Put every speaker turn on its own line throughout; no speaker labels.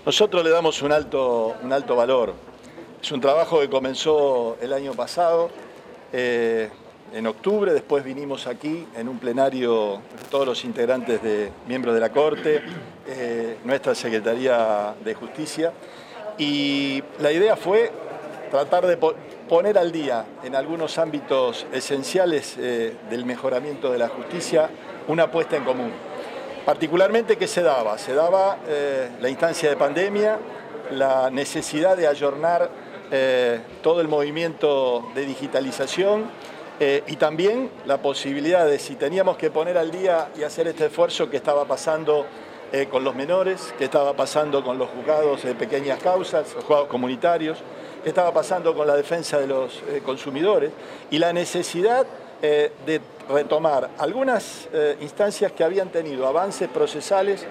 Nosotros le damos un alto valor. Es un trabajo que comenzó el año pasado, en octubre. Después vinimos aquí en un plenario, todos los integrantes miembros de la Corte, nuestra Secretaría de Justicia, y la idea fue tratar de poner al día en algunos ámbitos esenciales del mejoramiento de la justicia una puesta en común. Particularmente, ¿qué se daba? Se daba la instancia de pandemia, la necesidad de ayornar todo el movimiento de digitalización y también la posibilidad de, si teníamos que poner al día y hacer este esfuerzo, que estaba pasando con los menores, que estaba pasando con los juzgados de pequeñas causas, los juzgados comunitarios, que estaba pasando con la defensa de los consumidores, y la necesidad de retomar algunas instancias que habían tenido avances procesales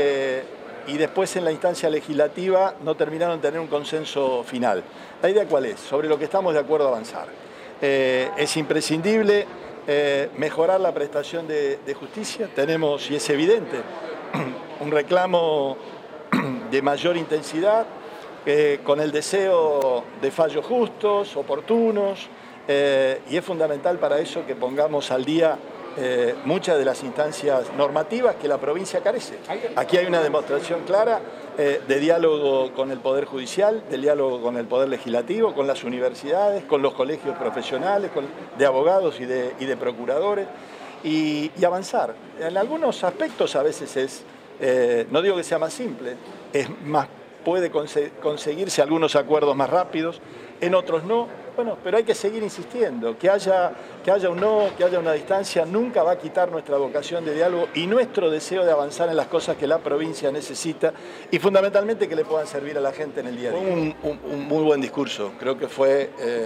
y después en la instancia legislativa no terminaron de tener un consenso final. ¿La idea cuál es? Sobre lo que estamos de acuerdo a avanzar. Es imprescindible mejorar la prestación de justicia. Tenemos, y es evidente, un reclamo de mayor intensidad, con el deseo de fallos justos, oportunos, y es fundamental para eso que pongamos al día muchas de las instancias normativas que la provincia carece. Aquí hay una demostración clara de diálogo con el Poder Judicial, de diálogo con el Poder Legislativo, con las universidades, con los colegios profesionales, de abogados y de procuradores, y avanzar. En algunos aspectos a veces es, no digo que sea más simple, puede conseguirse algunos acuerdos más rápidos, en otros no. Bueno, pero hay que seguir insistiendo. Que haya un no, que haya una distancia, nunca va a quitar nuestra vocación de diálogo y nuestro deseo de avanzar en las cosas que la provincia necesita y fundamentalmente que le puedan servir a la gente en el día a día. Fue un muy buen discurso. Creo que fue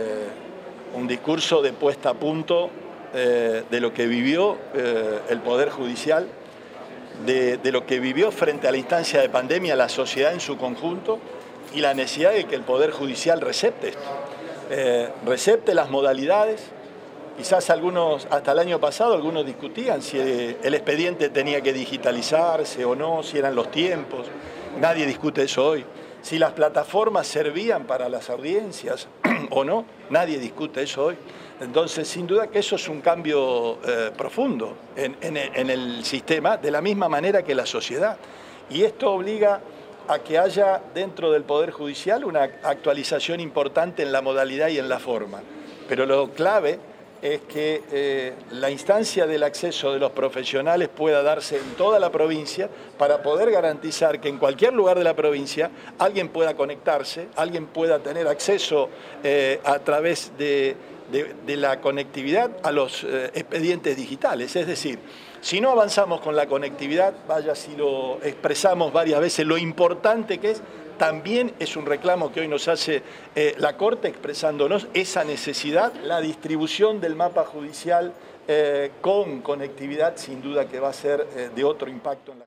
un discurso de puesta a punto de lo que vivió el Poder Judicial, de lo que vivió frente a la instancia de pandemia la sociedad en su conjunto y la necesidad de que el Poder Judicial recepte esto. Recepte las modalidades. Quizás algunos, hasta el año pasado, algunos discutían si el expediente tenía que digitalizarse o no, si eran los tiempos. Nadie discute eso hoy. Si las plataformas servían para las audiencias o no, nadie discute eso hoy. Entonces, sin duda que eso es un cambio profundo en el sistema, de la misma manera que la sociedad. Y esto obliga a que haya dentro del Poder Judicial una actualización importante en la modalidad y en la forma. Pero lo clave es que la instancia del acceso de los profesionales pueda darse en toda la provincia para poder garantizar que en cualquier lugar de la provincia alguien pueda conectarse, alguien pueda tener acceso a través de la conectividad a los expedientes digitales. Es decir, si no avanzamos con la conectividad, vaya si lo expresamos varias veces, lo importante que es, también es un reclamo que hoy nos hace la Corte expresándonos esa necesidad, la distribución del mapa judicial con conectividad sin duda que va a ser de otro impacto en la